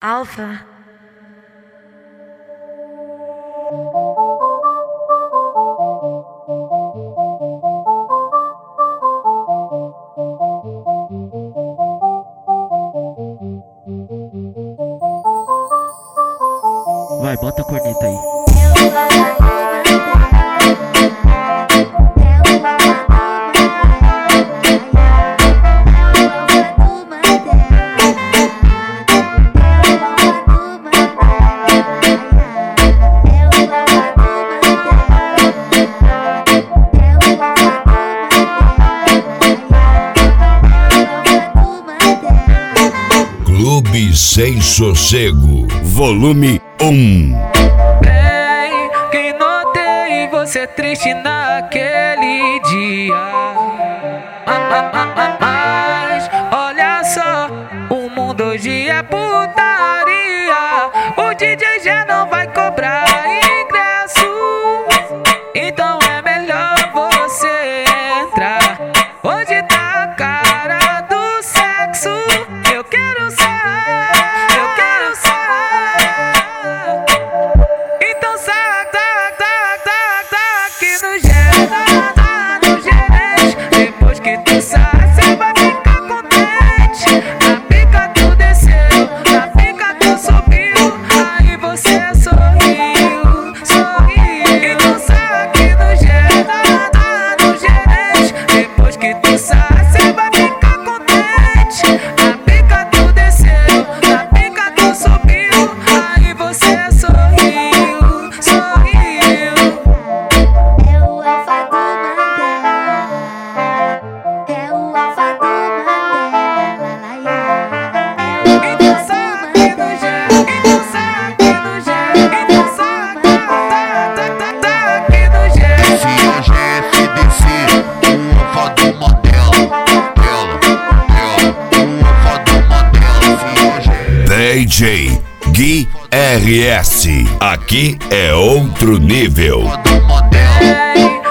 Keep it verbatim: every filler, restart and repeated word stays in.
Alfa. Vai, bota a corneta aí. Clube Sem Sossego, volume um. Bem, que notei você triste naquele dia. Ah, ah, ah, ah, mas olha só, o mundo hoje é putaria. O D J já não vai cobrar ingresso, então é melhor você entrar. Hoje tá a cara do sexo. Eu quero sair, eu quero sair. Então sai, sai, sai, sai, sai aqui no geral, tá no gerente. Depois que tu sai, cê vai ficar contente. Na pica tu desceu, na pica tu subiu, aí você sorriu, sorriu. Então sai aqui no geral, tá no gerente. Depois que tu sai, cê vai ficar contente. Na pica tu desceu, na pica tu subiu, aí você sorriu, sorriu. É o alfa do Mandela. É o alfa do Mandela. Então sai aqui no gel, então sai aqui no gel, então sai, tá, tá, tá, tá aqui no gel. F G F D C, o alfa do Mandela. Ela, ela, o alfa do Mandela. F G D J Gui R S, aquui é outro nível. do Mandela. Ei,